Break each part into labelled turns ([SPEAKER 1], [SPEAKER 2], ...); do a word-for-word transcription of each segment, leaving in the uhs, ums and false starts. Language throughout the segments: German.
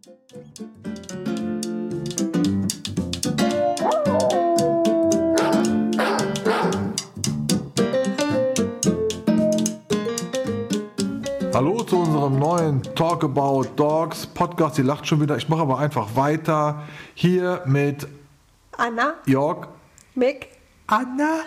[SPEAKER 1] Hallo zu unserem neuen Talk About Dogs Podcast. Sie lacht schon wieder. Ich mache aber einfach weiter hier mit
[SPEAKER 2] Anna,
[SPEAKER 1] Jörg,
[SPEAKER 2] Mick,
[SPEAKER 1] Anna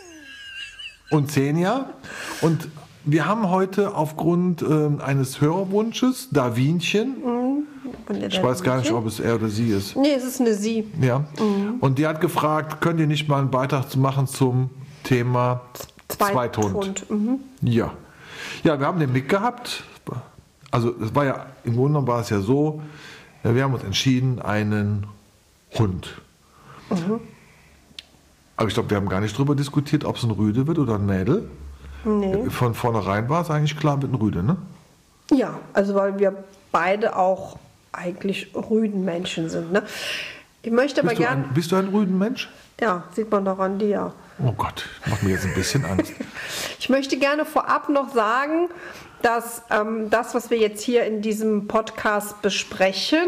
[SPEAKER 1] und Xenia. Und wir haben heute aufgrund äh, eines Hörerwunsches Davinchen.
[SPEAKER 2] mhm.
[SPEAKER 1] Ich weiß gar nicht, ob es er oder sie ist.
[SPEAKER 2] Nee, es ist eine Sie.
[SPEAKER 1] Ja. Mhm. Und die hat gefragt, könnt ihr nicht mal einen Beitrag machen zum Thema Zweithund?
[SPEAKER 2] Zweithund. Mhm.
[SPEAKER 1] Ja. Ja, wir haben den Mick gehabt. Also es war ja, im Grunde genommen war es ja so, wir haben uns entschieden, einen Hund.
[SPEAKER 2] Mhm.
[SPEAKER 1] Aber ich glaube, wir haben gar nicht darüber diskutiert, ob es ein Rüde wird oder ein Mädel.
[SPEAKER 2] Nee.
[SPEAKER 1] Von vornherein war es eigentlich klar mit einem Rüde, ne?
[SPEAKER 2] Ja, also weil wir beide auch eigentlich Rüdenmenschen sind. Ne? Ich möchte aber
[SPEAKER 1] Bist du,
[SPEAKER 2] gern.
[SPEAKER 1] ein, bist du ein Rüdenmensch?
[SPEAKER 2] Ja, sieht man doch an dir.
[SPEAKER 1] Oh Gott, macht mir jetzt ein bisschen Angst.
[SPEAKER 2] Ich möchte gerne vorab noch sagen, dass ähm, das, was wir jetzt hier in diesem Podcast besprechen,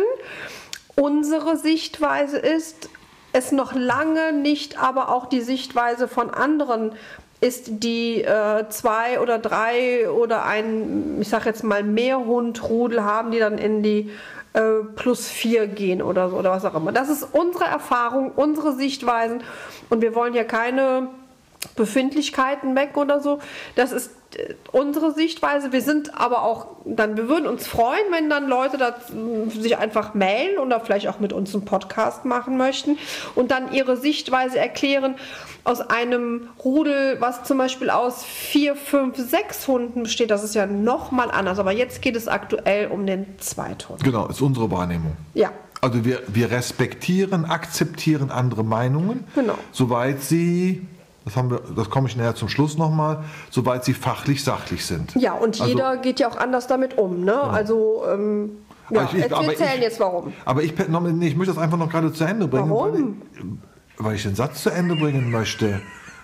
[SPEAKER 2] unsere Sichtweise ist, es noch lange nicht aber auch die Sichtweise von anderen ist, die äh, zwei oder drei oder ein, ich sag jetzt mal, Mehrhundrudel haben, die dann in die äh, plus vier gehen oder so oder was auch immer. Das ist unsere Erfahrung, unsere Sichtweisen und wir wollen hier keine Befindlichkeiten weg oder so. Das ist äh, unsere Sichtweise. Wir sind aber auch, dann, wir würden uns freuen, wenn dann Leute das, äh, sich einfach mailen oder vielleicht auch mit uns einen Podcast machen möchten und dann ihre Sichtweise erklären aus einem Rudel, was zum Beispiel aus vier, fünf, sechs Hunden besteht. Das ist ja nochmal anders. Aber jetzt geht es aktuell um den Zweithund.
[SPEAKER 1] Genau, ist unsere Wahrnehmung.
[SPEAKER 2] Ja.
[SPEAKER 1] Also wir, wir respektieren, akzeptieren andere Meinungen,
[SPEAKER 2] Genau.
[SPEAKER 1] soweit sie, das haben wir, das komme ich näher zum Schluss nochmal, soweit sie fachlich sachlich sind.
[SPEAKER 2] Ja, und
[SPEAKER 1] Also-
[SPEAKER 2] jeder geht ja auch anders damit um. Ne? Also, ähm, ja,
[SPEAKER 1] Aber ich- ich- aber
[SPEAKER 2] wir erzählen
[SPEAKER 1] ich-
[SPEAKER 2] jetzt warum.
[SPEAKER 1] Aber ich, nee, ich möchte das einfach noch gerade zu Ende bringen.
[SPEAKER 2] Warum?
[SPEAKER 1] Weil ich, weil ich den Satz zu Ende bringen möchte.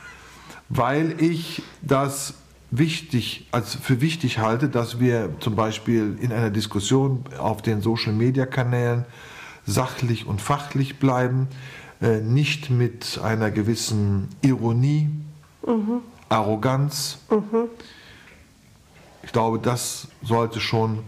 [SPEAKER 1] Weil ich das wichtig, als für wichtig halte, dass wir zum Beispiel in einer Diskussion auf den Social-Media-Kanälen sachlich und fachlich bleiben, äh, nicht mit einer gewissen Ironie, mhm. Arroganz. Mhm. Ich glaube, das sollte schon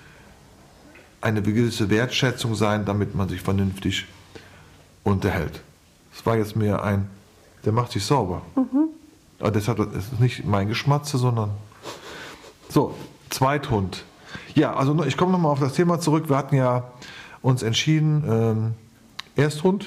[SPEAKER 1] eine gewisse Wertschätzung sein, damit man sich vernünftig unterhält. Das war jetzt mehr ein, der macht sich sauber. Mhm. Aber das, hat, das ist nicht mein Geschmatze, sondern so, Zweithund. Ja, also ich komme nochmal auf das Thema zurück. Wir hatten ja uns entschieden, ähm, Ersthund,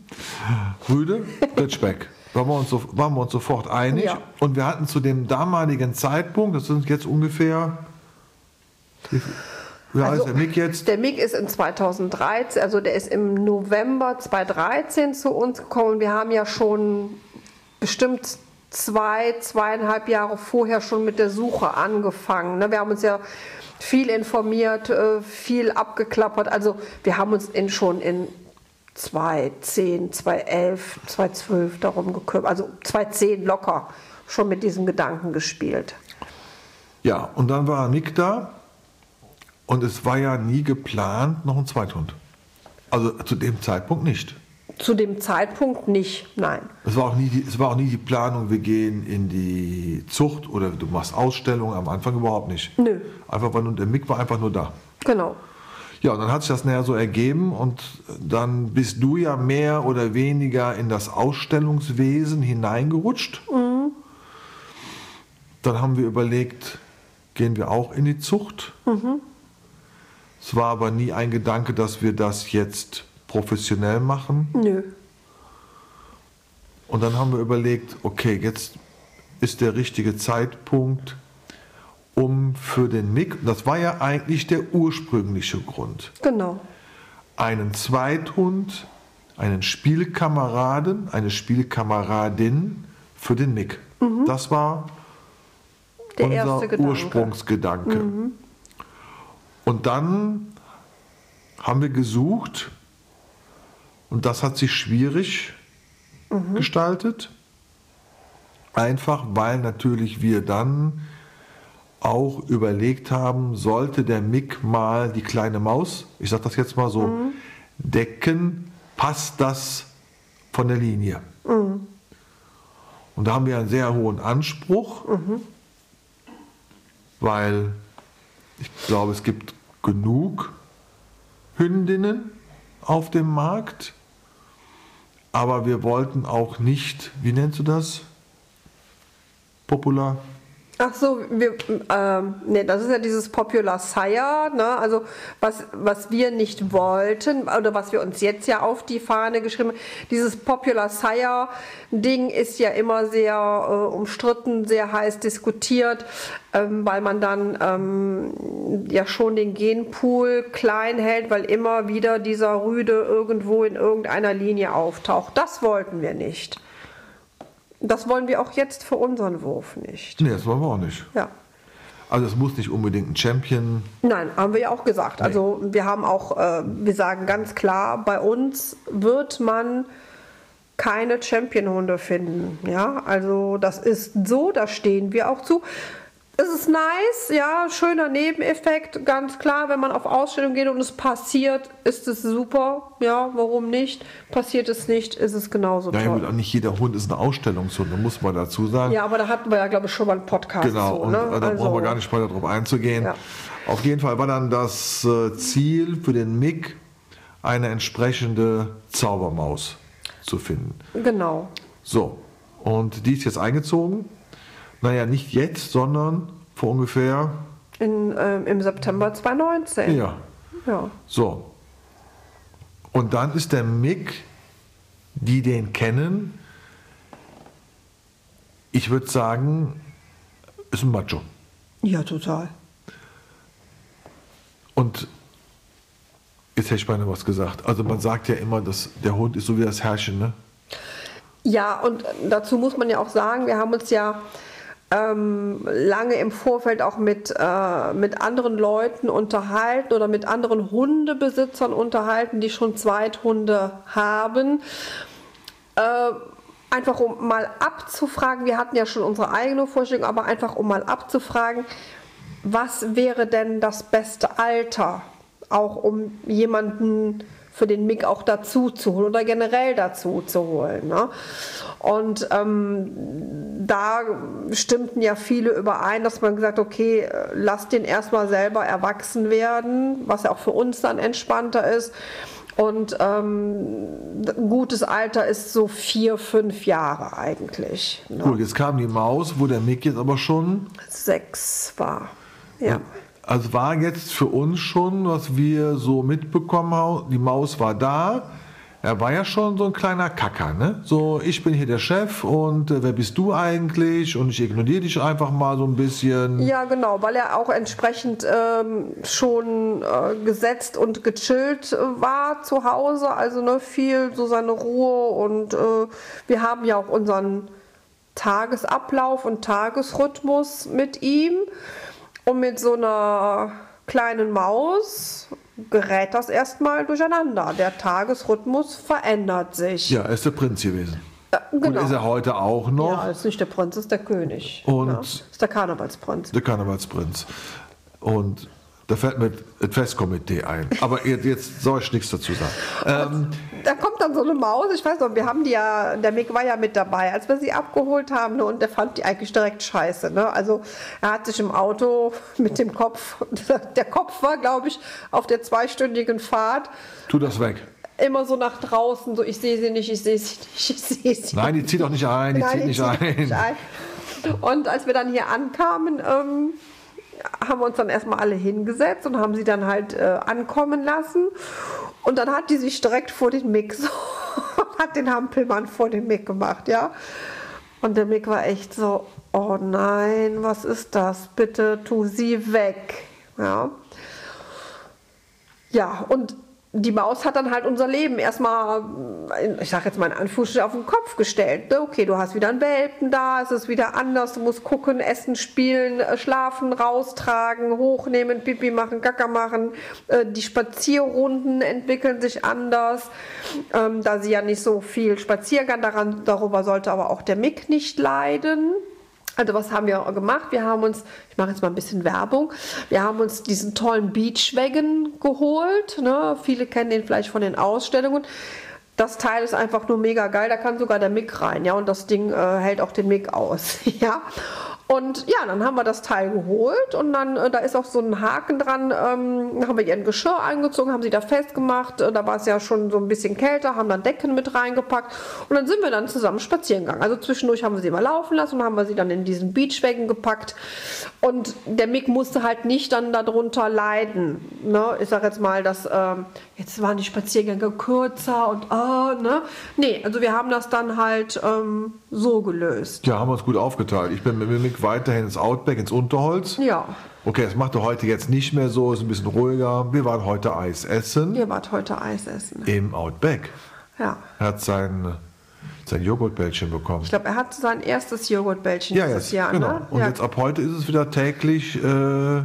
[SPEAKER 1] Rüde, Ritschbeck. Waren wir, uns so, waren wir uns sofort einig.
[SPEAKER 2] Ja.
[SPEAKER 1] Und wir hatten zu dem damaligen Zeitpunkt, das sind jetzt ungefähr, wie, wie alt ist der Mick jetzt?
[SPEAKER 2] Der Mick ist in zweitausenddreizehn, also der ist im November zweitausenddreizehn zu uns gekommen. Wir haben ja schon bestimmt zwei, zweieinhalb Jahre vorher schon mit der Suche angefangen. Wir haben uns ja viel informiert, viel abgeklappert. Also wir haben uns in, schon in zweitausendzehn, zweitausendelf, zweitausendzwölf darum gekümmert. Also zweitausendzehn locker schon mit diesem Gedanken gespielt.
[SPEAKER 1] Ja, und dann war Mick da und es war ja nie geplant, noch ein Zweithund. Also zu dem Zeitpunkt nicht.
[SPEAKER 2] Zu dem Zeitpunkt nicht, nein.
[SPEAKER 1] Es war auch nie die, es war auch nie die Planung, wir gehen in die Zucht oder du machst Ausstellungen, am Anfang überhaupt nicht.
[SPEAKER 2] Nö.
[SPEAKER 1] Einfach, weil der Mick war einfach nur da.
[SPEAKER 2] Genau.
[SPEAKER 1] Ja, und dann hat sich das näher so ergeben und dann bist du ja mehr oder weniger in das Ausstellungswesen hineingerutscht. Mhm. Dann haben wir überlegt, gehen wir auch in die Zucht. Mhm. Es war aber nie ein Gedanke, dass wir das jetzt professionell machen.
[SPEAKER 2] Nö.
[SPEAKER 1] Und dann haben wir überlegt, okay, jetzt ist der richtige Zeitpunkt, um für den Mick, das war ja eigentlich der ursprüngliche Grund,
[SPEAKER 2] Genau.
[SPEAKER 1] einen Zweithund, einen Spielkameraden, eine Spielkameradin für den Mick. Mhm. Das war
[SPEAKER 2] Der
[SPEAKER 1] unser
[SPEAKER 2] erste Gedanke.
[SPEAKER 1] Ursprungsgedanke.
[SPEAKER 2] Mhm.
[SPEAKER 1] Und dann haben wir gesucht und das hat sich schwierig mhm. gestaltet. Einfach weil natürlich wir dann auch überlegt haben, sollte der Mick mal die kleine Maus, ich sage das jetzt mal so, mhm. decken, passt das von der Linie? Mhm. Und da haben wir einen sehr hohen Anspruch, mhm. weil ich glaube, es gibt genug Hündinnen auf dem Markt, aber wir wollten auch nicht, wie nennst du das? Popular?
[SPEAKER 2] Ach so, wir, ähm, nee, das ist ja dieses Popular Sire, ne? Also was, was wir nicht wollten oder was wir uns jetzt ja auf die Fahne geschrieben haben, dieses Popular Sire Ding ist ja immer sehr äh, umstritten, sehr heiß diskutiert, ähm, weil man dann ähm, ja schon den Genpool klein hält, weil immer wieder dieser Rüde irgendwo in irgendeiner Linie auftaucht. Das wollten wir nicht. Das wollen wir auch jetzt für unseren Wurf nicht.
[SPEAKER 1] Nee, das wollen wir auch nicht.
[SPEAKER 2] Ja.
[SPEAKER 1] Also es muss nicht unbedingt ein Champion.
[SPEAKER 2] Nein, haben wir ja auch gesagt.
[SPEAKER 1] Nee.
[SPEAKER 2] Also wir haben auch, äh, wir sagen ganz klar, bei uns wird man keine Champion-Hunde finden. Ja, also das ist so, da stehen wir auch zu. Es ist nice, ja, schöner Nebeneffekt, ganz klar, wenn man auf Ausstellung geht und es passiert, ist es super, ja, warum nicht? Passiert es nicht, ist es genauso
[SPEAKER 1] ja,
[SPEAKER 2] toll.
[SPEAKER 1] Ja, nicht jeder Hund ist ein Ausstellungshund, da muss man dazu sagen.
[SPEAKER 2] Ja, aber da hatten wir ja, glaube ich, schon mal einen Podcast
[SPEAKER 1] genau,
[SPEAKER 2] zu.
[SPEAKER 1] Und
[SPEAKER 2] ne?
[SPEAKER 1] da
[SPEAKER 2] also,
[SPEAKER 1] brauchen wir gar nicht weiter darauf einzugehen.
[SPEAKER 2] Ja.
[SPEAKER 1] Auf jeden Fall war dann das Ziel für den Mick, eine entsprechende Zaubermaus zu finden.
[SPEAKER 2] Genau.
[SPEAKER 1] So, und die ist jetzt eingezogen. Naja, nicht jetzt, sondern vor ungefähr...
[SPEAKER 2] In, ähm, im September zweitausendneunzehn.
[SPEAKER 1] Ja.
[SPEAKER 2] Ja.
[SPEAKER 1] So. Und dann ist der Mick, die den kennen, ich würde sagen, ist ein Macho.
[SPEAKER 2] Ja, total.
[SPEAKER 1] Und jetzt hätte ich beinahe was gesagt. Also man sagt ja immer, dass der Hund ist so wie das Herrchen, ne?
[SPEAKER 2] Ja, und dazu muss man ja auch sagen, wir haben uns ja ähm, lange im Vorfeld auch mit, äh, mit anderen Leuten unterhalten oder mit anderen Hundebesitzern unterhalten, die schon Zweithunde haben. Äh, einfach um mal abzufragen, wir hatten ja schon unsere eigene Vorstellung, aber einfach um mal abzufragen, was wäre denn das beste Alter, auch um jemanden für den Mick auch dazu zu holen oder generell dazu zu holen. Ne? Und ähm, da stimmten ja viele überein, dass man gesagt hat, okay, lass den erstmal selber erwachsen werden, was ja auch für uns dann entspannter ist. Und ähm, ein gutes Alter ist so vier, fünf Jahre eigentlich. Ne?
[SPEAKER 1] Gut, jetzt kam die Maus, wo der Mick jetzt aber schon
[SPEAKER 2] sechs war. Ja.
[SPEAKER 1] Also war jetzt für uns schon, was wir so mitbekommen haben, die Maus war da, er war ja schon so ein kleiner Kacker, ne? So, ich bin hier der Chef und äh, wer bist du eigentlich? Und ich ignoriere dich einfach mal so ein bisschen.
[SPEAKER 2] Ja, genau, weil er auch entsprechend ähm, schon äh, gesetzt und gechillt äh, war zu Hause, also ne, viel so seine Ruhe und äh, wir haben ja auch unseren Tagesablauf und Tagesrhythmus mit ihm. Und mit so einer kleinen Maus gerät das erstmal durcheinander. Der Tagesrhythmus verändert sich.
[SPEAKER 1] Ja, er ist der Prinz gewesen.
[SPEAKER 2] Äh, genau.
[SPEAKER 1] Und ist er heute auch noch.
[SPEAKER 2] Ja, ist nicht der Prinz, ist der König.
[SPEAKER 1] Und
[SPEAKER 2] ja, ist der Karnevalsprinz.
[SPEAKER 1] Der Karnevalsprinz. Und da fällt mir das Festkomitee ein. Aber jetzt, jetzt soll ich nichts dazu sagen. Ähm,
[SPEAKER 2] da kommt dann so eine Maus, ich weiß noch, wir haben die ja, der Mick war ja mit dabei, als wir sie abgeholt haben, ne, und der fand die eigentlich direkt scheiße. Ne? Also er hat sich im Auto mit dem Kopf, der Kopf war, glaube ich, auf der zweistündigen Fahrt.
[SPEAKER 1] Tu das weg.
[SPEAKER 2] Immer so nach draußen, so ich sehe sie nicht, ich sehe sie nicht, ich sehe sie
[SPEAKER 1] Nein, die zieht doch nicht ein, die
[SPEAKER 2] Nein,
[SPEAKER 1] zieht
[SPEAKER 2] die
[SPEAKER 1] nicht
[SPEAKER 2] zieht
[SPEAKER 1] ein.
[SPEAKER 2] nicht ein. Und als wir dann hier ankamen, ähm, haben wir uns dann erstmal alle hingesetzt und haben sie dann halt äh, ankommen lassen. Und dann hat die sich direkt vor den Mick, so, hat den Hampelmann vor den Mick gemacht, ja. Und der Mick war echt so, oh nein, was ist das? Bitte tu sie weg. Ja, ja, und die Maus hat dann halt unser Leben erstmal, ich sage jetzt mal in Anführungsstrichen, auf den Kopf gestellt. Okay, du hast wieder einen Welpen da, es ist wieder anders, du musst gucken, essen, spielen, schlafen, raustragen, hochnehmen, Pipi machen, Kaka machen. Die Spazierrunden entwickeln sich anders, da sie ja nicht so viel spazieren kann. Daran, darüber sollte aber auch der Mick nicht leiden. Also was haben wir gemacht? Wir haben uns, ich mache jetzt mal ein bisschen Werbung, wir haben uns diesen tollen Beachwagon geholt. Ne? Viele kennen den vielleicht von den Ausstellungen. Das Teil ist einfach nur mega geil, da kann sogar der Mick rein, ja, und das Ding äh, hält auch den Mick aus, ja. Und ja, dann haben wir das Teil geholt und dann, äh, da ist auch so ein Haken dran, ähm, haben wir ihren Geschirr eingezogen, haben sie da festgemacht, äh, da war es ja schon so ein bisschen kälter, haben dann Decken mit reingepackt und dann sind wir dann zusammen spazieren gegangen. Also zwischendurch haben wir sie mal laufen lassen und haben wir sie dann in diesen Beachwagon gepackt und der Mick musste halt nicht dann darunter leiden, ne? Ich sag jetzt mal, dass ähm, jetzt waren die Spaziergänge kürzer und oh, ne? Nee, also wir haben das dann halt ähm, so gelöst.
[SPEAKER 1] Ja, haben wir uns gut aufgeteilt. Ich bin mit dem Mick weiterhin ins Outback, ins Unterholz.
[SPEAKER 2] Ja.
[SPEAKER 1] Okay, das macht er heute jetzt nicht mehr so, ist ein bisschen ruhiger. Wir waren heute Eis essen.
[SPEAKER 2] Ihr wart heute Eis essen.
[SPEAKER 1] Im Outback.
[SPEAKER 2] Ja.
[SPEAKER 1] Er hat sein, sein Joghurtbällchen bekommen.
[SPEAKER 2] Ich glaube, er hat sein erstes Joghurtbällchen
[SPEAKER 1] ja,
[SPEAKER 2] dieses
[SPEAKER 1] jetzt,
[SPEAKER 2] Jahr.
[SPEAKER 1] genau.
[SPEAKER 2] Ne?
[SPEAKER 1] Und
[SPEAKER 2] ja.
[SPEAKER 1] jetzt ab heute ist es wieder täglich. Äh,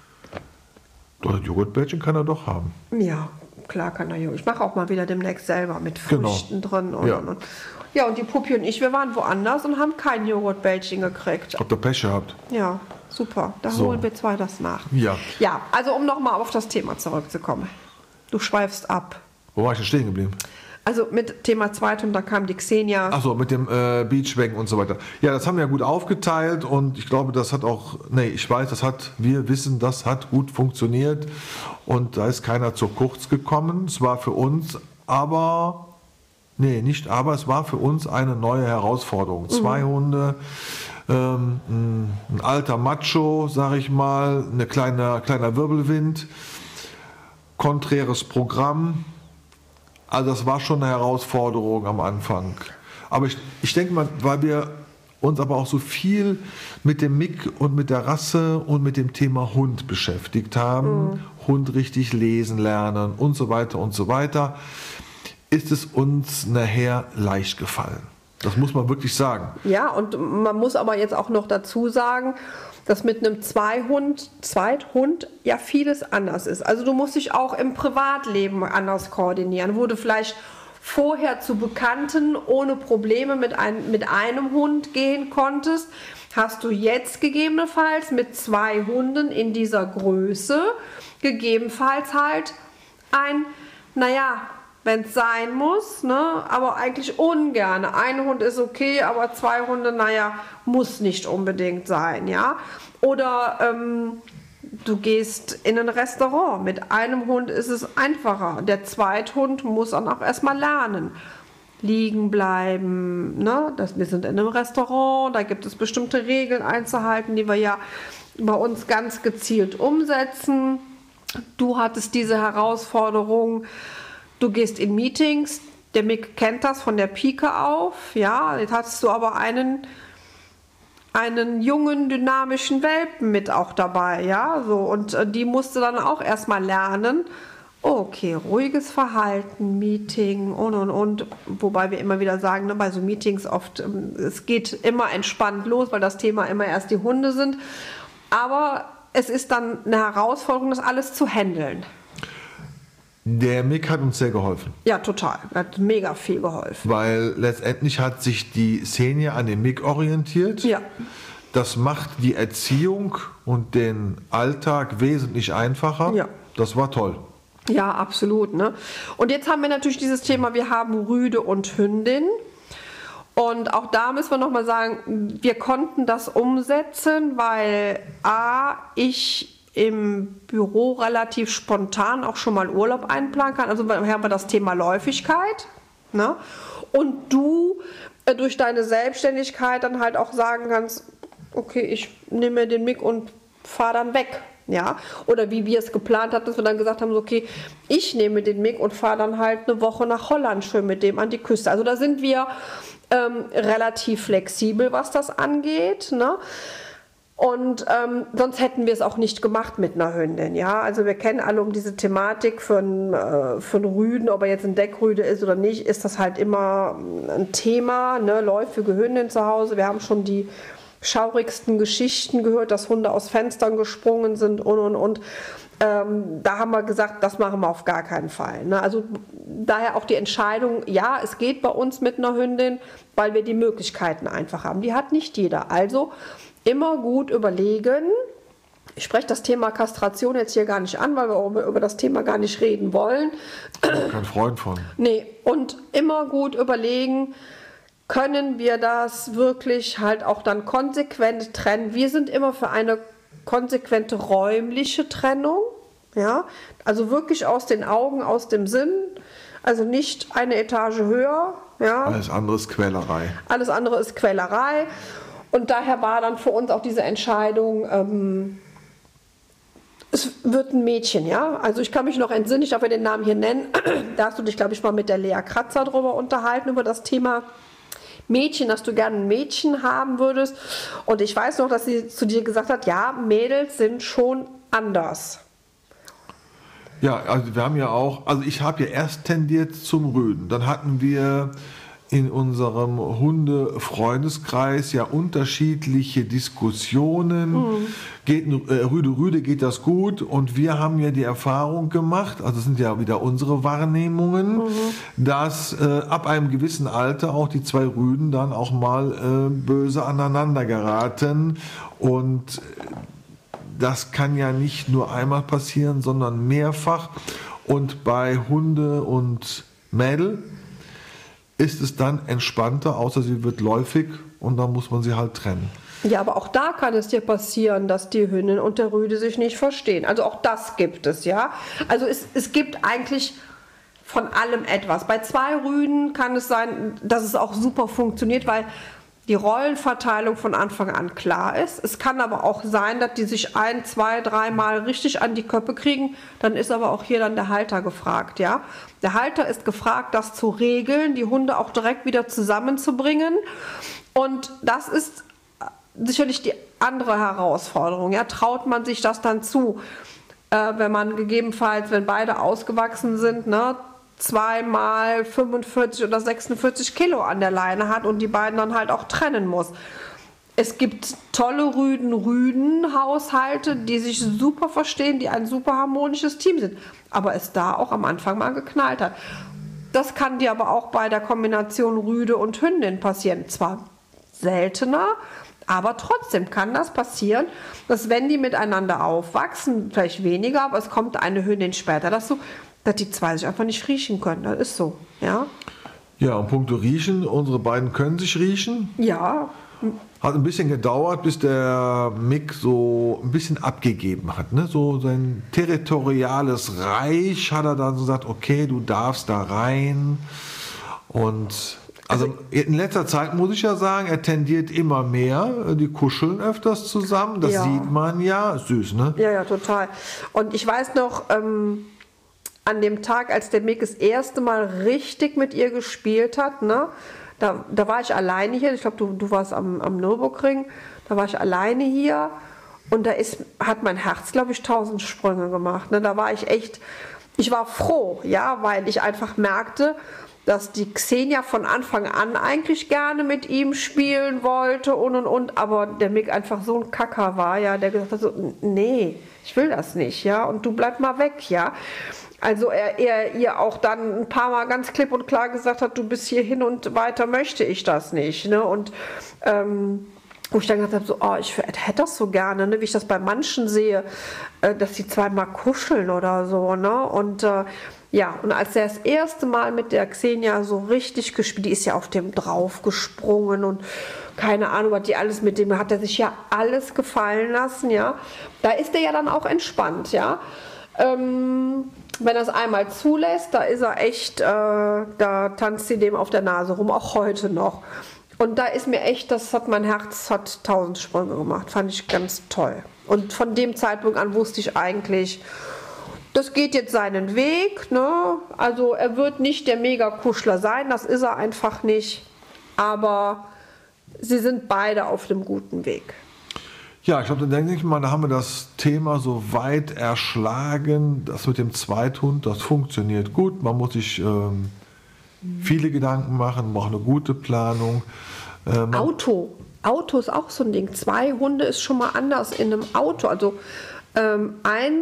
[SPEAKER 1] doch, Joghurtbällchen kann er doch haben.
[SPEAKER 2] Ja, klar kann er. Ich mache auch mal wieder demnächst selber mit Früchten
[SPEAKER 1] genau.
[SPEAKER 2] drin. Und,
[SPEAKER 1] ja.
[SPEAKER 2] und, und. Ja, und die Puppi und ich, wir waren woanders und haben kein Joghurtbällchen gekriegt.
[SPEAKER 1] Habt ihr Pech gehabt?
[SPEAKER 2] Ja, super. Da
[SPEAKER 1] so.
[SPEAKER 2] holen wir zwei das nach.
[SPEAKER 1] Ja.
[SPEAKER 2] Ja, also um nochmal auf das Thema zurückzukommen. Du schweifst ab.
[SPEAKER 1] Wo war ich denn stehen geblieben?
[SPEAKER 2] Also mit Thema Zweithund, da kam die Xenia.
[SPEAKER 1] Achso, mit dem äh, Beachwagon und so weiter. Ja, das haben wir ja gut aufgeteilt und ich glaube, das hat auch, nee, ich weiß, das hat, wir wissen, das hat gut funktioniert und da ist keiner zu kurz gekommen. Es war für uns aber, nee, nicht aber, es war für uns eine neue Herausforderung. Mhm. Zwei Hunde, ähm, ein alter Macho, sag ich mal, ein kleiner, kleiner Wirbelwind, konträres Programm. Also das war schon eine Herausforderung am Anfang. Aber ich, ich denke mal, weil wir uns aber auch so viel mit dem Mick und mit der Rasse und mit dem Thema Hund beschäftigt haben, mhm. Hund richtig lesen lernen und so weiter und so weiter, ist es uns nachher leicht gefallen. Das muss man wirklich sagen.
[SPEAKER 2] Ja, und man muss aber jetzt auch noch dazu sagen, dass mit einem Zweihund, Zweithund ja vieles anders ist. Also du musst dich auch im Privatleben anders koordinieren, wo du vielleicht vorher zu Bekannten ohne Probleme mit, ein, mit einem Hund gehen konntest, hast du jetzt gegebenenfalls mit zwei Hunden in dieser Größe gegebenenfalls halt ein, naja, wenn es sein muss, ne, aber eigentlich ungern. Ein Hund ist okay, aber zwei Hunde, naja, muss nicht unbedingt sein, ja. Oder ähm, du gehst in ein Restaurant. Mit einem Hund ist es einfacher. Der Zweithund muss dann auch erstmal lernen. Liegen bleiben, ne? Das, wir sind in einem Restaurant, da gibt es bestimmte Regeln einzuhalten, die wir ja bei uns ganz gezielt umsetzen. Du hattest diese Herausforderung. Du gehst in Meetings, der Mick kennt das von der Pike auf, ja, jetzt hast du aber einen, einen jungen, dynamischen Welpen mit auch dabei, ja, so, und äh, die musste dann auch erstmal lernen, okay, ruhiges Verhalten, Meeting und und und, wobei wir immer wieder sagen, ne, bei so Meetings oft, ähm, es geht immer entspannt los, weil das Thema immer erst die Hunde sind, aber es ist dann eine Herausforderung, das alles zu handeln.
[SPEAKER 1] Der Mick hat uns sehr geholfen.
[SPEAKER 2] Ja, total. Hat mega viel geholfen.
[SPEAKER 1] Weil letztendlich hat sich die Xenia an dem Mick orientiert.
[SPEAKER 2] Ja.
[SPEAKER 1] Das macht die Erziehung und den Alltag wesentlich einfacher.
[SPEAKER 2] Ja.
[SPEAKER 1] Das war toll.
[SPEAKER 2] Ja, absolut. Ne? Und jetzt haben wir natürlich dieses Thema, wir haben Rüde und Hündin. Und auch da müssen wir nochmal sagen, wir konnten das umsetzen, weil A, ich im Büro relativ spontan auch schon mal Urlaub einplanen kann. Also wir haben wir das Thema Läufigkeit. Ne? Und du äh, durch deine Selbstständigkeit dann halt auch sagen kannst, okay, ich nehme mir den Mick und fahre dann weg. Ja? Oder wie wir es geplant hatten, dass wir dann gesagt haben, okay, ich nehme den Mick und fahre dann halt eine Woche nach Holland schön mit dem an die Küste. Also da sind wir ähm, relativ flexibel, was das angeht. Ne? Und ähm, sonst hätten wir es auch nicht gemacht mit einer Hündin. Ja? Also wir kennen alle um diese Thematik für einen, äh, für einen Rüden, ob er jetzt ein Deckrüde ist oder nicht, ist das halt immer ein Thema, ne? Läufige Hündin zu Hause. Wir haben schon die schaurigsten Geschichten gehört, dass Hunde aus Fenstern gesprungen sind und und und. Ähm, da haben wir gesagt, das machen wir auf gar keinen Fall. Ne? Also daher auch die Entscheidung, ja, es geht bei uns mit einer Hündin, weil wir die Möglichkeiten einfach haben. Die hat nicht jeder. Also immer gut überlegen. Ich spreche das Thema Kastration jetzt hier gar nicht an, weil wir über das Thema gar nicht reden wollen.
[SPEAKER 1] Kein Freund von.
[SPEAKER 2] Nee, und immer gut überlegen, können wir das wirklich halt auch dann konsequent trennen. Wir sind immer für eine konsequente räumliche Trennung, ja, also wirklich aus den Augen, aus dem Sinn, also nicht eine Etage höher, ja.
[SPEAKER 1] Alles andere ist Quälerei.
[SPEAKER 2] Alles andere ist Quälerei und daher war dann für uns auch diese Entscheidung, ähm, es wird ein Mädchen, ja, also ich kann mich noch entsinnen, ich darf ja den Namen hier nennen, da hast du dich, glaube ich, mal mit der Lea Kratzer drüber unterhalten, über das Thema Mädchen, dass du gerne ein Mädchen haben würdest. Und ich weiß noch, dass sie zu dir gesagt hat, ja, Mädels sind schon anders.
[SPEAKER 1] Ja, also wir haben ja auch, also ich habe ja erst tendiert zum Rüden. Dann hatten wir in unserem Hunde-Freundeskreis ja unterschiedliche Diskussionen. Mhm. Geht, äh, Rüde, Rüde, geht das gut? Und wir haben ja die Erfahrung gemacht, also das sind ja wieder unsere Wahrnehmungen, mhm. dass äh, ab einem gewissen Alter auch die zwei Rüden dann auch mal äh, böse aneinander geraten. Und das kann ja nicht nur einmal passieren, sondern mehrfach. Und bei Hunde und Mädel ist es dann entspannter, außer sie wird läufig und dann muss man sie halt trennen.
[SPEAKER 2] Ja, aber auch da kann es dir passieren, dass die Hündin und der Rüde sich nicht verstehen. Also auch das gibt es, ja. Also es, es gibt eigentlich von allem etwas. Bei zwei Rüden kann es sein, dass es auch super funktioniert, weil die Rollenverteilung von Anfang an klar ist. Es kann aber auch sein, dass die sich ein, zwei, dreimal richtig an die Köppe kriegen. Dann ist aber auch hier dann der Halter gefragt, ja. Der Halter ist gefragt, das zu regeln, die Hunde auch direkt wieder zusammenzubringen. Und das ist sicherlich die andere Herausforderung. Ja, traut man sich das dann zu, äh, wenn man gegebenenfalls, wenn beide ausgewachsen sind, ne, zweimal fünfundvierzig oder sechsundvierzig Kilo an der Leine hat und die beiden dann halt auch trennen muss. Es gibt tolle Rüden-Rüden-Haushalte, die sich super verstehen, die ein super harmonisches Team sind, aber es da auch am Anfang mal geknallt hat. Das kann dir aber auch bei der Kombination Rüde und Hündin passieren. Zwar seltener, aber trotzdem kann das passieren, dass wenn die miteinander aufwachsen, vielleicht weniger, aber es kommt eine Hündin später dazu, dass die zwei sich einfach nicht riechen können. Das ist so, ja.
[SPEAKER 1] Ja, und punkto Riechen, unsere beiden können sich riechen.
[SPEAKER 2] Ja.
[SPEAKER 1] Hat ein bisschen gedauert, bis der Mick so ein bisschen abgegeben hat. Ne? So sein territoriales Reich hat er dann so gesagt, okay, du darfst da rein. Und also in letzter Zeit muss ich ja sagen, er tendiert immer mehr. Die kuscheln öfters zusammen, das
[SPEAKER 2] ja.
[SPEAKER 1] sieht man ja. Süß, ne?
[SPEAKER 2] Ja, ja, total. Und ich weiß noch, ähm, an dem Tag, als der Mick das erste Mal richtig mit ihr gespielt hat, ne, da, da war ich alleine hier, ich glaube, du, du warst am, am Nürburgring, da war ich alleine hier und da ist, hat mein Herz, glaube ich, tausend Sprünge gemacht. Ne, da war ich echt, ich war froh, ja, weil ich einfach merkte, dass die Xenia von Anfang an eigentlich gerne mit ihm spielen wollte und und und, aber der Mick einfach so ein Kacker war, ja, der gesagt hat so, nee, ich will das nicht, ja, und du bleib mal weg, ja. Also er, er ihr auch dann ein paar Mal ganz klipp und klar gesagt hat, du bist hier hin und weiter möchte ich das nicht. Ne? Und ähm, wo ich dann gesagt habe, so, oh, ich hätte das so gerne, ne? Wie ich das bei manchen sehe, äh, dass die zweimal kuscheln oder so. Ne? Und äh, ja, und als er das erste Mal mit der Xenia so richtig gespielt, die ist ja auf dem drauf gesprungen und keine Ahnung, was die alles mit dem, hat er sich ja alles gefallen lassen, ja. Da ist er ja dann auch entspannt, ja. Ähm, wenn er es einmal zulässt, da ist er echt, äh, da tanzt sie dem auf der Nase rum, auch heute noch. Und da ist mir echt, das hat mein Herz, hat tausend Sprünge gemacht, fand ich ganz toll. Und von dem Zeitpunkt an wusste ich eigentlich, das geht jetzt seinen Weg, ne? Also er wird nicht der Mega-Kuschler sein, das ist er einfach nicht, aber sie sind beide auf dem guten Weg.
[SPEAKER 1] Ja, ich glaube, dann denke ich mal, da haben wir das Thema so weit erschlagen. Das mit dem Zweithund, das funktioniert gut. Man muss sich ähm, viele Gedanken machen, braucht eine gute Planung. Ähm,
[SPEAKER 2] Auto. Auto ist auch so ein Ding. Zwei Hunde ist schon mal anders in einem Auto. Also ähm, ein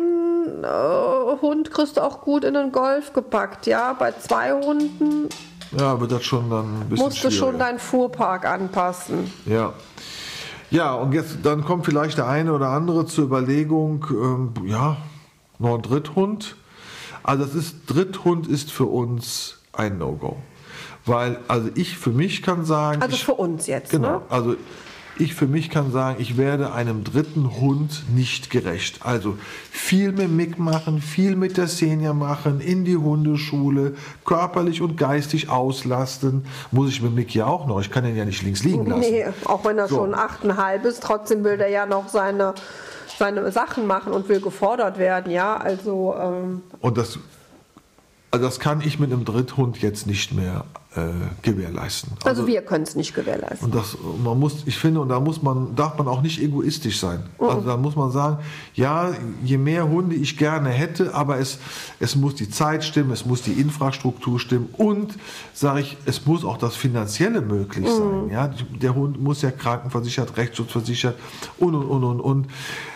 [SPEAKER 2] äh, Hund kriegst du auch gut in den Golf gepackt, ja. Bei zwei Hunden
[SPEAKER 1] ja, wird das schon dann ein bisschen
[SPEAKER 2] musst du schon
[SPEAKER 1] schwieriger.
[SPEAKER 2] deinen Fuhrpark anpassen.
[SPEAKER 1] Ja. Ja, und jetzt dann kommt vielleicht der eine oder andere zur Überlegung, ähm, ja, noch ein Dritthund. Also das ist, Dritthund ist für uns ein No-Go. Weil, also ich für mich kann sagen...
[SPEAKER 2] Also
[SPEAKER 1] ich,
[SPEAKER 2] für uns jetzt,
[SPEAKER 1] Genau,
[SPEAKER 2] ne?
[SPEAKER 1] also ich für mich kann sagen, ich werde einem dritten Hund nicht gerecht. Also viel mit Mick machen, viel mit der Xenia machen, in die Hundeschule, körperlich und geistig auslasten. Muss ich mit Mick ja auch noch, ich kann ihn ja nicht links liegen lassen.
[SPEAKER 2] Nee, auch wenn er
[SPEAKER 1] So.
[SPEAKER 2] schon achteinhalb ist, trotzdem will der ja noch seine, seine Sachen machen und will gefordert werden, ja. Also, ähm,
[SPEAKER 1] Und das, also das kann ich mit einem Dritthund jetzt nicht mehr äh, gewährleisten.
[SPEAKER 2] also wir können es nicht gewährleisten.
[SPEAKER 1] Und das, man muss, ich finde, und da muss man, darf man auch nicht egoistisch sein. Also da muss man sagen, ja, je mehr Hunde ich gerne hätte, aber es, es muss die Zeit stimmen, es muss die Infrastruktur stimmen und, sage ich, es muss auch das Finanzielle möglich sein. Ja? Der Hund muss ja krankenversichert, rechtsschutzversichert und, und, und, und, und.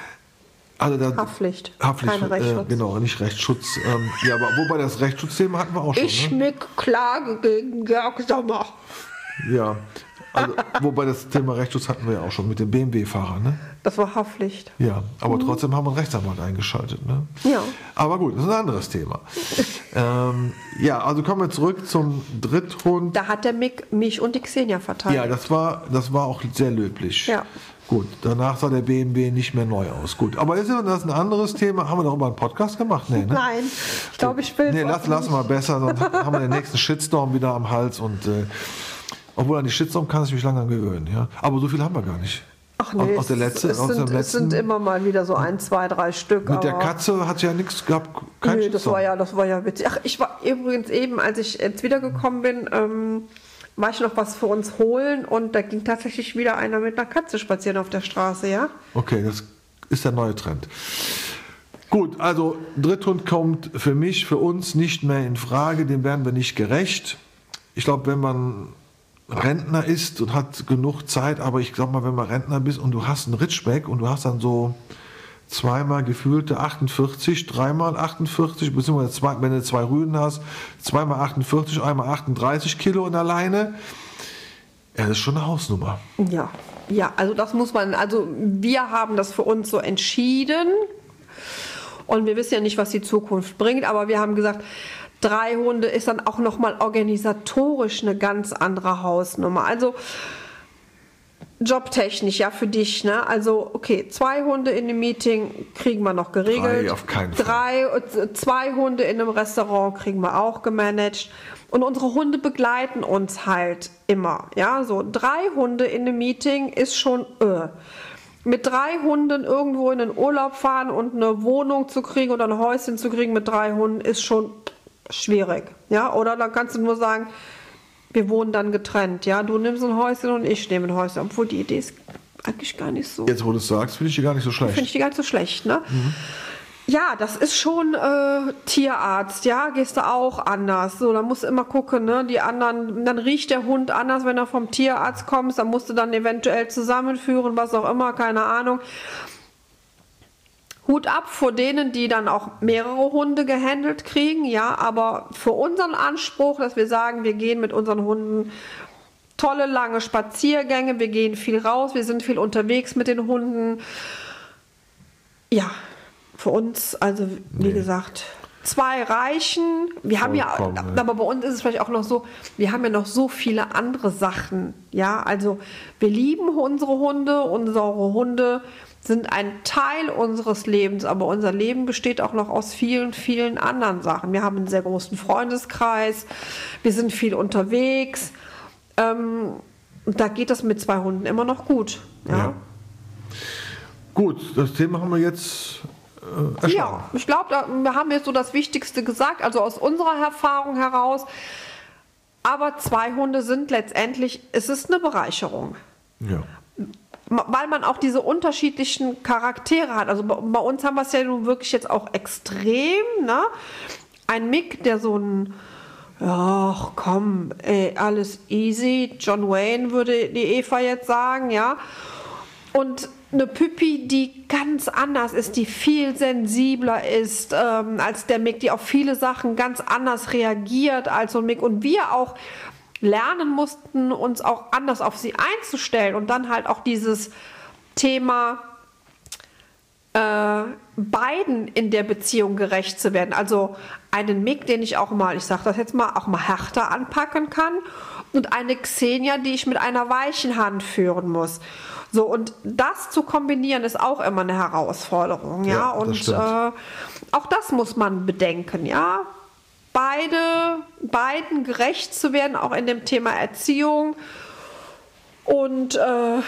[SPEAKER 1] Also da,
[SPEAKER 2] Haftpflicht,
[SPEAKER 1] Haftpflicht,
[SPEAKER 2] keine Rechtsschutz.
[SPEAKER 1] Äh, genau, nicht Rechtsschutz. Ähm, ja, aber wobei das Rechtsschutzthema hatten wir auch schon.
[SPEAKER 2] Ich
[SPEAKER 1] ne?
[SPEAKER 2] mit Klage gegen Georg Sommer.
[SPEAKER 1] Ja, also, wobei das Thema Rechtsschutz hatten wir ja auch schon mit dem B M W-Fahrer, ne?
[SPEAKER 2] Das war Haftpflicht.
[SPEAKER 1] Ja, aber trotzdem haben wir einen Rechtsanwalt eingeschaltet, ne?
[SPEAKER 2] Ja.
[SPEAKER 1] Aber gut, das ist ein anderes Thema. ähm, ja, also kommen wir zurück zum Dritthund.
[SPEAKER 2] Da hat der Mick mich und die Xenia verteidigt.
[SPEAKER 1] Ja, das war, das war auch sehr löblich.
[SPEAKER 2] Ja.
[SPEAKER 1] Gut, danach sah der B M W nicht mehr neu aus. Gut, aber ist ja das ein anderes Thema. Haben wir darüber einen Podcast gemacht? Nee, ne?
[SPEAKER 2] Nein, ich glaube, ich will
[SPEAKER 1] Nee, lass, lassen wir besser, sonst haben wir den nächsten Shitstorm wieder am Hals. Und, äh, obwohl an die Shitstorm kann ich mich lange gewöhnen. Ja? Aber so viel haben wir gar nicht.
[SPEAKER 2] Ach nee,
[SPEAKER 1] aus der letzte,
[SPEAKER 2] es,
[SPEAKER 1] aus
[SPEAKER 2] sind,
[SPEAKER 1] dem
[SPEAKER 2] es
[SPEAKER 1] letzten,
[SPEAKER 2] sind immer mal wieder so ein, zwei, drei Stück.
[SPEAKER 1] mit der
[SPEAKER 2] aber-
[SPEAKER 1] Katze hat ja nichts gehabt. Kein
[SPEAKER 2] Nö, das
[SPEAKER 1] Shitstorm.
[SPEAKER 2] war ja, das war ja witzig. Ach, ich war übrigens eben, als ich jetzt wiedergekommen bin, ähm, war ich noch was für uns holen und da ging tatsächlich wieder einer mit einer Katze spazieren auf der Straße, ja?
[SPEAKER 1] Okay, das ist der neue Trend. Gut, also Dritthund kommt für mich, für uns nicht mehr in Frage, dem werden wir nicht gerecht. Ich glaube, wenn man Rentner ist und hat genug Zeit, aber ich sag mal, wenn man Rentner bist und du hast einen Ritschbeck und du hast dann so zweimal gefühlte achtundvierzig, dreimal achtundvierzig, beziehungsweise zwei, wenn du zwei Rüden hast, zweimal achtundvierzig, einmal achtunddreißig Kilo in der Leine, ja, das ist schon eine Hausnummer.
[SPEAKER 2] Ja, ja, also das muss man, also wir haben das für uns so entschieden und wir wissen ja nicht, was die Zukunft bringt, aber wir haben gesagt, drei Hunde ist dann auch nochmal organisatorisch eine ganz andere Hausnummer. Also jobtechnisch, ja, für dich, ne? Also, okay, zwei Hunde in einem Meeting kriegen wir noch geregelt.
[SPEAKER 1] Drei auf keinen Fall.
[SPEAKER 2] Drei, äh, zwei Hunde in einem Restaurant kriegen wir auch gemanagt. Und unsere Hunde begleiten uns halt immer, ja? So, drei Hunde in einem Meeting ist schon, äh. Mit drei Hunden irgendwo in den Urlaub fahren und eine Wohnung zu kriegen oder ein Häuschen zu kriegen mit drei Hunden ist schon schwierig, ja? Oder dann kannst du nur sagen, wir wohnen dann getrennt, ja. Du nimmst ein Häuschen und ich nehme ein Häuschen. Obwohl die Idee ist eigentlich gar nicht so.
[SPEAKER 1] Jetzt, wo du es sagst, finde ich die gar nicht so schlecht.
[SPEAKER 2] Finde ich die gar nicht so schlecht, ne? Mhm. Ja, das ist schon äh, Tierarzt, ja, gehst du auch anders. So, da musst du immer gucken, ne? Die anderen, dann riecht der Hund anders, wenn er vom Tierarzt kommt. Dann musst du dann eventuell zusammenführen, was auch immer, keine Ahnung. Hut ab vor denen, die dann auch mehrere Hunde gehandelt kriegen, ja, aber für unseren Anspruch, dass wir sagen, wir gehen mit unseren Hunden tolle, lange Spaziergänge, wir gehen viel raus, wir sind viel unterwegs mit den Hunden. Ja, für uns, also wie
[SPEAKER 1] Nee.
[SPEAKER 2] gesagt, zwei reichen. Wir haben ja,
[SPEAKER 1] Vollkommen, ja.
[SPEAKER 2] aber bei uns ist es vielleicht auch noch so, wir haben ja noch so viele andere Sachen, ja, also wir lieben unsere Hunde, unsere Hunde sind ein Teil unseres Lebens, aber unser Leben besteht auch noch aus vielen, vielen anderen Sachen. Wir haben einen sehr großen Freundeskreis, wir sind viel unterwegs. Ähm, und da geht das mit zwei Hunden immer noch gut. Ja,
[SPEAKER 1] Ja. Gut, das Thema haben wir jetzt äh, erschlagen.
[SPEAKER 2] ja, ich glaube, wir haben jetzt so das Wichtigste gesagt, also aus unserer Erfahrung heraus. Aber zwei Hunde sind letztendlich, es ist eine Bereicherung.
[SPEAKER 1] Ja.
[SPEAKER 2] Weil man auch diese unterschiedlichen Charaktere hat. Also bei, bei uns haben wir es ja nun wirklich jetzt auch extrem, ne? Ein Mick, der so ein, ach komm, ey, alles easy, John Wayne würde die Eva jetzt sagen, ja. Und eine Püppi, die ganz anders ist, die viel sensibler ist ähm, als der Mick, die auf viele Sachen ganz anders reagiert als so ein Mick. Und wir auch lernen mussten, uns auch anders auf sie einzustellen und dann halt auch dieses Thema äh, beiden in der Beziehung gerecht zu werden. Also einen Mick, den ich auch mal, ich sage das jetzt mal, auch mal härter anpacken kann und eine Xenia, die ich mit einer weichen Hand führen muss. So, und das zu kombinieren ist auch immer eine Herausforderung, ja,
[SPEAKER 1] ja
[SPEAKER 2] und äh, auch das muss man bedenken, ja. Beide, beiden gerecht zu werden, auch in dem Thema Erziehung. Und äh,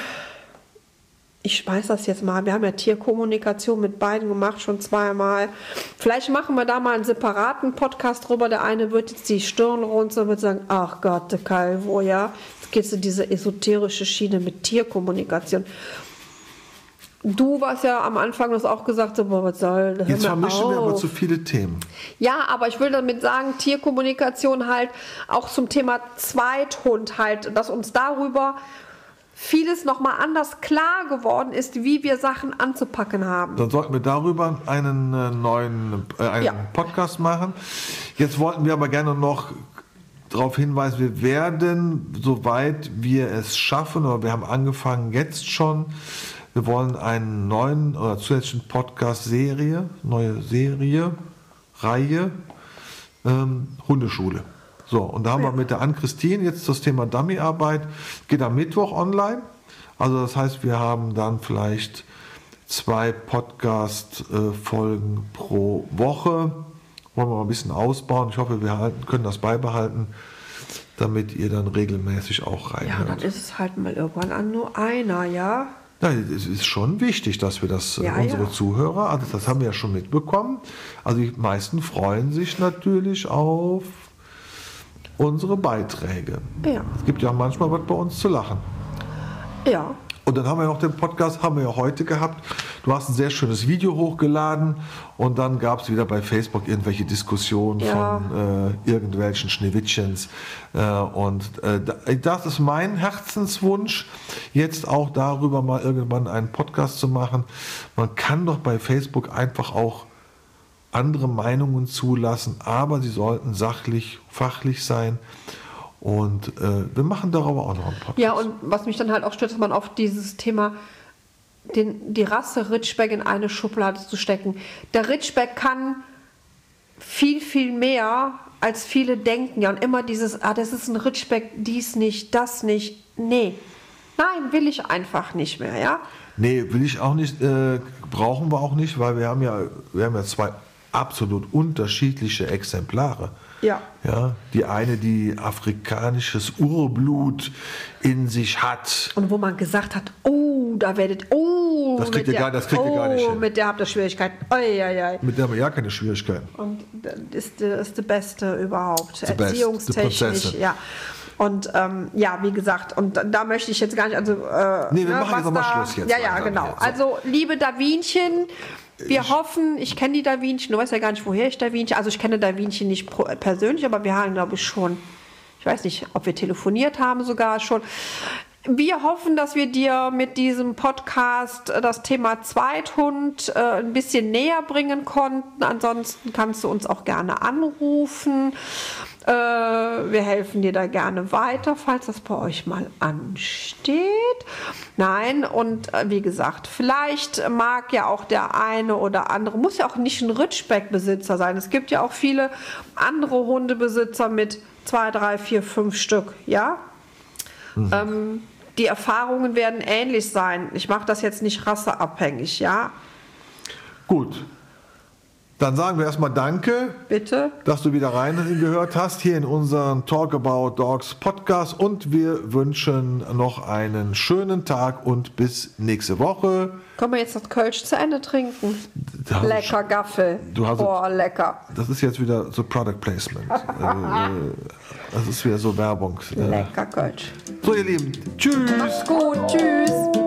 [SPEAKER 2] ich schmeiß das jetzt mal, wir haben ja Tierkommunikation mit beiden gemacht, schon zweimal. Vielleicht machen wir da mal einen separaten Podcast drüber. Der eine wird jetzt die Stirn runter und wird sagen, ach Gott, der Calvo, ja. Jetzt geht es in diese esoterische Schiene mit Tierkommunikation. Du warst ja am Anfang das auch gesagt, so, boah, was soll das?
[SPEAKER 1] Jetzt vermischen wir aber zu viele Themen.
[SPEAKER 2] Ja, aber ich will damit sagen, Tierkommunikation halt auch zum Thema Zweithund halt, dass uns darüber vieles nochmal anders klar geworden ist, wie wir Sachen anzupacken haben.
[SPEAKER 1] Dann sollten wir darüber einen äh, neuen äh, einen ja. Podcast machen. Jetzt wollten wir aber gerne noch darauf hinweisen, wir werden, soweit wir es schaffen, oder wir haben angefangen jetzt schon, wir wollen einen neuen oder zusätzlichen Podcast-Serie, neue Serie, Reihe, ähm, Hundeschule. So, und da haben ja. wir mit der Ann-Christine jetzt das Thema Dummyarbeit, geht am Mittwoch online. Also das heißt, wir haben dann vielleicht zwei Podcast-Folgen pro Woche. Wollen wir mal ein bisschen ausbauen. Ich hoffe, wir halten, können das beibehalten, damit ihr dann regelmäßig auch reinhört.
[SPEAKER 2] Ja, dann ist es halt mal irgendwann an nur einer, ja.
[SPEAKER 1] Ja, es ist schon wichtig, dass wir das, ja, unsere ja. Zuhörer, also das haben wir ja schon mitbekommen. Also die meisten freuen sich natürlich auf unsere Beiträge.
[SPEAKER 2] Ja.
[SPEAKER 1] Es gibt ja manchmal was bei uns zu lachen.
[SPEAKER 2] Ja.
[SPEAKER 1] Und dann haben wir noch den Podcast, haben wir ja heute gehabt. Du hast ein sehr schönes Video hochgeladen und dann gab es wieder bei Facebook irgendwelche Diskussionen ja. von äh, irgendwelchen Schneewittchens. Äh, und äh, das ist mein Herzenswunsch, jetzt auch darüber mal irgendwann einen Podcast zu machen. Man kann doch bei Facebook einfach auch andere Meinungen zulassen, aber sie sollten sachlich, fachlich sein. Und äh, wir machen darüber auch noch einen Podcast.
[SPEAKER 2] Ja, und was mich dann halt auch stört, ist man auf dieses Thema, den, die Rasse Ridgeback in eine Schublade zu stecken. Der Ridgeback kann viel, viel mehr, als viele denken. Ja, und immer dieses, ah, das ist ein Ridgeback, dies nicht, das nicht. Nee, nein, will ich einfach nicht mehr, ja.
[SPEAKER 1] Nee, will ich auch nicht, äh, brauchen wir auch nicht, weil wir haben ja, wir haben ja zwei absolut unterschiedliche Exemplare.
[SPEAKER 2] Ja.
[SPEAKER 1] Ja, die eine, die afrikanisches Urblut in sich hat.
[SPEAKER 2] Und wo man gesagt hat, oh, da werdet, oh,
[SPEAKER 1] das kriegt ihr gar, das kriegt
[SPEAKER 2] oh,
[SPEAKER 1] ihr gar nicht hin.
[SPEAKER 2] Mit der habt ihr Schwierigkeiten. Oh, ja, ja.
[SPEAKER 1] Mit der haben wir ja keine Schwierigkeiten.
[SPEAKER 2] Und das ist, das ist die beste überhaupt.
[SPEAKER 1] The
[SPEAKER 2] Erziehungstechnisch, ja. Und ähm, ja, wie gesagt, und da möchte ich jetzt gar nicht, also äh,
[SPEAKER 1] nee, wir
[SPEAKER 2] ne,
[SPEAKER 1] machen jetzt nochmal Schluss jetzt.
[SPEAKER 2] Ja, ja, genau. Jetzt. Also, liebe Davinchen, wir ich hoffen, ich kenne die Davinchen, du weißt ja gar nicht, woher ich Davinchen, also ich kenne Davinchen nicht pro, persönlich, aber wir haben, glaube ich, schon, ich weiß nicht, ob wir telefoniert haben sogar schon. Wir hoffen, dass wir dir mit diesem Podcast das Thema Zweithund äh, ein bisschen näher bringen konnten. Ansonsten kannst du uns auch gerne anrufen. Äh, wir helfen dir da gerne weiter, falls das bei euch mal ansteht. Nein, und äh, wie gesagt, vielleicht mag ja auch der eine oder andere, muss ja auch nicht ein Ridgeback-Besitzer sein. Es gibt ja auch viele andere Hundebesitzer mit zwei, drei, vier, fünf Stück, ja? Mhm. Ähm, die Erfahrungen werden ähnlich sein. Ich mache das jetzt nicht rasseabhängig, ja?
[SPEAKER 1] Gut. Dann sagen wir erstmal Danke,
[SPEAKER 2] bitte,
[SPEAKER 1] dass du wieder reingehört hast hier in unseren Talk About Dogs Podcast und wir wünschen noch einen schönen Tag und bis nächste Woche.
[SPEAKER 2] Können wir jetzt das Kölsch zu Ende trinken?
[SPEAKER 1] Das
[SPEAKER 2] lecker Gaffel.
[SPEAKER 1] Du hast
[SPEAKER 2] oh, lecker.
[SPEAKER 1] Das ist jetzt wieder so Product Placement. Das ist wieder so Werbung.
[SPEAKER 2] Lecker Kölsch.
[SPEAKER 1] So ihr Lieben, tschüss.
[SPEAKER 2] Mach's gut, tschüss.